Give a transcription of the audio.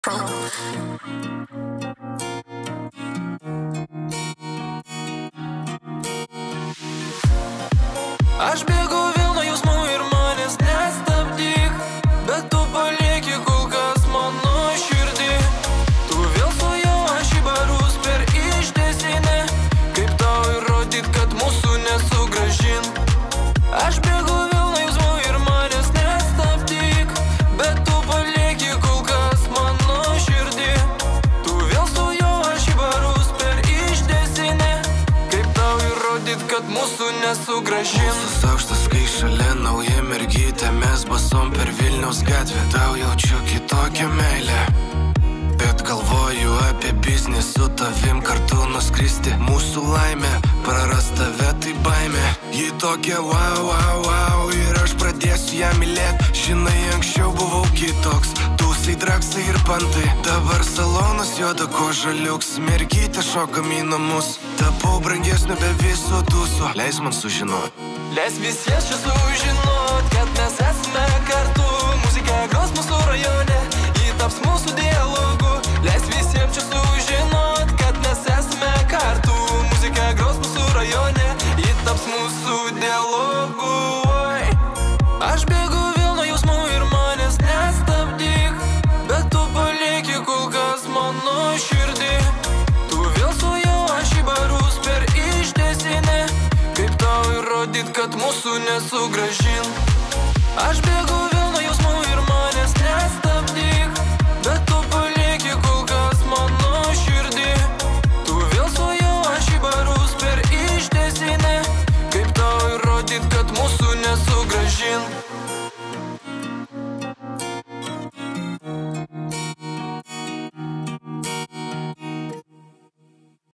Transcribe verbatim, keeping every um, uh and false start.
Aš bėgu vėl nuo jausmų ir manęs nestabdyk, bet tu palieki kol kas mano širdį. Tu vėl su juo aš į barus per ištęsinę, kaip tau įrodyt, kad mūsų nesugrąžin. Aš bėgu vėl nuo jausmų ir manęs nestabdyk, bet tu palieki kol kas mano širdį. Tu vėl su juo aš į barus per ištęsinę, kaip tau įrodyt, kad mūsų nesugrąžin. Aukštas, kai šalia nauja mergytė, mes basom per Vilniaus gatvę. Tau jaučiu kitokią meilę, bet galvoju apie biznį, su tavim kartu nuskristi. Mūsų laimė, prarast tave tai baimė. Ji tokia wow, wow, wow, ir aš pradėsiu ją mylėt. Žinai, anksčiau buvau kitoks, tūsai, draksai ir pantai. Dabar salonas juoda koža liuks, mergytė šokam į namus. Tapau brangesniu be viso tūso, leis man sužinot. Leis visiems čia sužinot, kad mes esame kartu. Muzika gros mūsų rajone, ji taps mūsų dialogu. Leis visiems čia sužinot, kad mes esame kartu. Muzika gros mūsų rajone, ji taps mūsų dialogu. Oi. Aš bėgu vėl nuo jausmų ir manęs nestabdyk, bet tu palieki kol kas mano širdį. Tu vėl su juo aš į barus per ištęsinę, kaip tau įrodyt, kad mūsų nesugrąžin. Aš bėgu